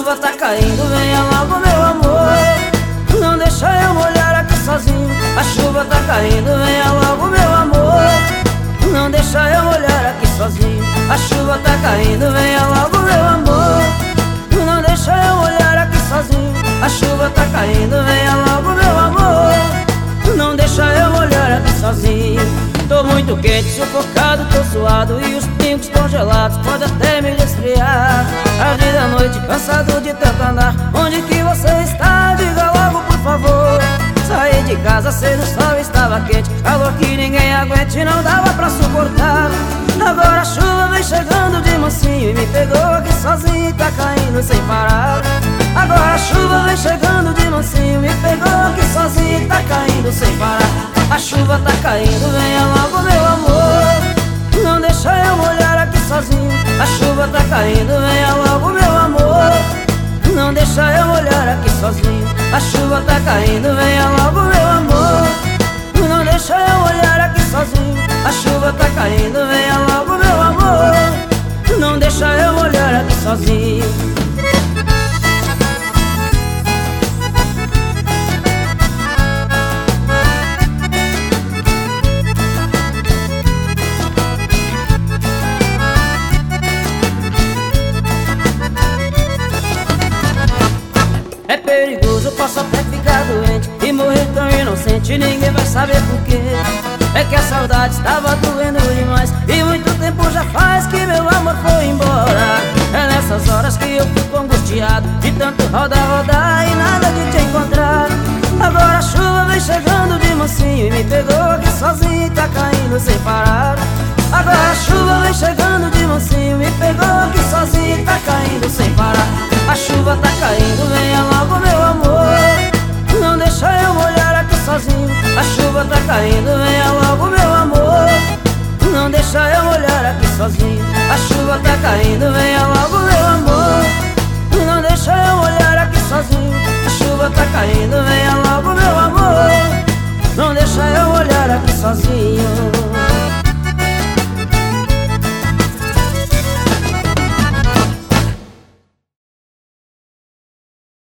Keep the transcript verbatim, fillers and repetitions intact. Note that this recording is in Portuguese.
chuva tá caindo, venha logo meu amor. Não deixa eu molhar aqui sozinho. A chuva tá caindo, venha logo meu amor. Não deixa eu molhar aqui sozinho. A chuva tá caindo, venha logo meu amor. Não deixa eu molhar aqui sozinho. A chuva tá caindo, venha logo meu amor. Não deixa eu molhar aqui sozinho. Tô muito quente, sufocado, tô suado e os pingos congelados pode até me resfriar. Tarde da noite, cansado de tanto andar. Onde que você está? Diga logo por favor. Saí de casa cedo, o sol estava quente, calor que ninguém aguente, não dava pra suportar. Agora a chuva vem chegando de mansinho e me pegou aqui sozinho e tá caindo sem parar. Agora a chuva vem chegando de mansinho, me pegou aqui sozinho e tá caindo sem parar. A chuva tá caindo, venha logo meu amor. Não deixa eu molhar aqui sozinho. A chuva tá caindo, venha logo meu amor. Não deixa eu molhar aqui sozinho. A chuva tá caindo, venha logo meu amor. Não deixa eu molhar aqui sozinho. A chuva tá caindo, venha logo meu amor. Não deixa eu molhar aqui sozinho. É perigoso, eu posso até ficar doente e morrer tão inocente, ninguém vai saber porquê. É que a saudade estava doendo demais e muito tempo já faz que meu amor foi embora. É nessas horas que eu fico angustiado, de tanto rodar, rodar e nada de te encontrar. Agora a chuva vem chegando de mansinho e me pegou aqui sozinho e tá caindo sem parar. Agora a chuva vem chegando de mansinho, me pegou aqui sozinho e tá caindo sem parar. A chuva tá caindo, venha logo meu amor. Não deixa eu molhar aqui sozinho. A chuva tá caindo, venha logo meu amor. Não deixa eu molhar aqui sozinho. A chuva tá caindo, venha logo meu amor. Não deixa eu molhar aqui sozinho. A chuva tá caindo, venha logo